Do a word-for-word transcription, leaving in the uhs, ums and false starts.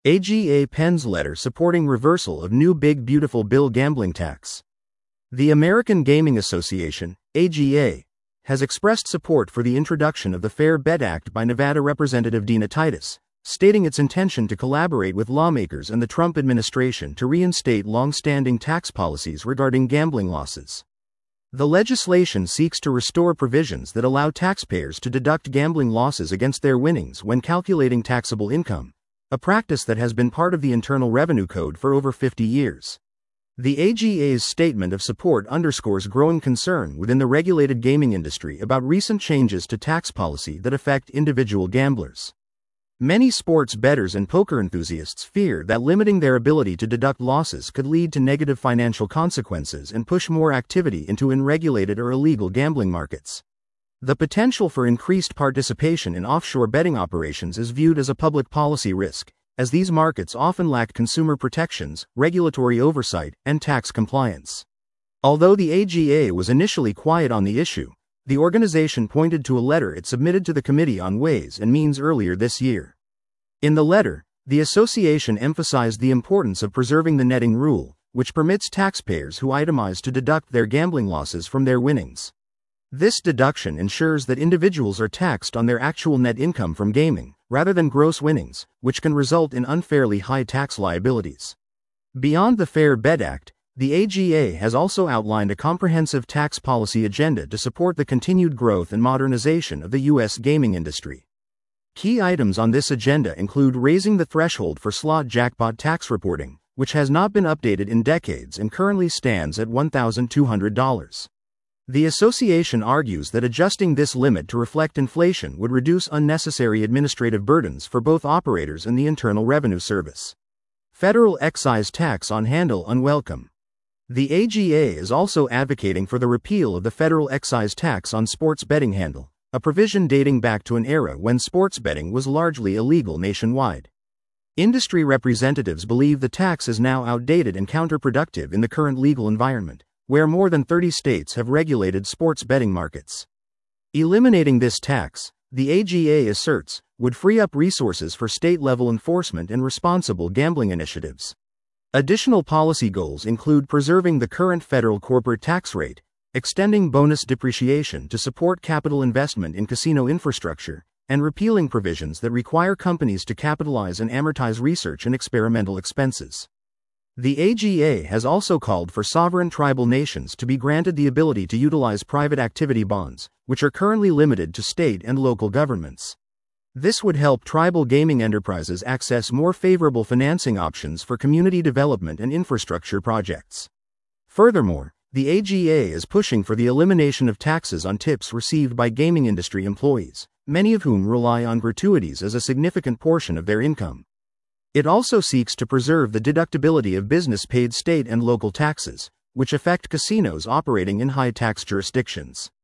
A G A pens letter supporting reversal of new Big Beautiful Bill gambling tax. The American Gaming Association, A G A, has expressed support for the introduction of the Fair Bet Act by Nevada Representative Dina Titus, stating its intention to collaborate with lawmakers and the Trump administration to reinstate long-standing tax policies regarding gambling losses. The legislation seeks to restore provisions that allow taxpayers to deduct gambling losses against their winnings when calculating taxable income, a practice that has been part of the Internal Revenue Code for over fifty years. The A G A's statement of support underscores growing concern within the regulated gaming industry about recent changes to tax policy that affect individual gamblers. Many sports bettors and poker enthusiasts fear that limiting their ability to deduct losses could lead to negative financial consequences and push more activity into unregulated or illegal gambling markets. The potential for increased participation in offshore betting operations is viewed as a public policy risk, as these markets often lack consumer protections, regulatory oversight, and tax compliance. Although the A G A was initially quiet on the issue, the organization pointed to a letter it submitted to the Committee on Ways and Means earlier this year. In the letter, the association emphasized the importance of preserving the netting rule, which permits taxpayers who itemize to deduct their gambling losses from their winnings. This deduction ensures that individuals are taxed on their actual net income from gaming, rather than gross winnings, which can result in unfairly high tax liabilities. Beyond the Fair Bet Act, the A G A has also outlined a comprehensive tax policy agenda to support the continued growth and modernization of the U S gaming industry. Key items on this agenda include raising the threshold for slot jackpot tax reporting, which has not been updated in decades and currently stands at one thousand two hundred dollars. The association argues that adjusting this limit to reflect inflation would reduce unnecessary administrative burdens for both operators and the Internal Revenue Service. Federal excise tax on handle unwelcome. The A G A is also advocating for the repeal of the federal excise tax on sports betting handle, a provision dating back to an era when sports betting was largely illegal nationwide. Industry representatives believe the tax is now outdated and counterproductive in the current legal environment, where more than thirty states have regulated sports betting markets. Eliminating this tax, the A G A asserts, would free up resources for state-level enforcement and responsible gambling initiatives. Additional policy goals include preserving the current federal corporate tax rate, extending bonus depreciation to support capital investment in casino infrastructure, and repealing provisions that require companies to capitalize and amortize research and experimental expenses. The A G A has also called for sovereign tribal nations to be granted the ability to utilize private activity bonds, which are currently limited to state and local governments. This would help tribal gaming enterprises access more favorable financing options for community development and infrastructure projects. Furthermore, the A G A is pushing for the elimination of taxes on tips received by gaming industry employees, many of whom rely on gratuities as a significant portion of their income. It also seeks to preserve the deductibility of business-paid state and local taxes, which affect casinos operating in high-tax jurisdictions.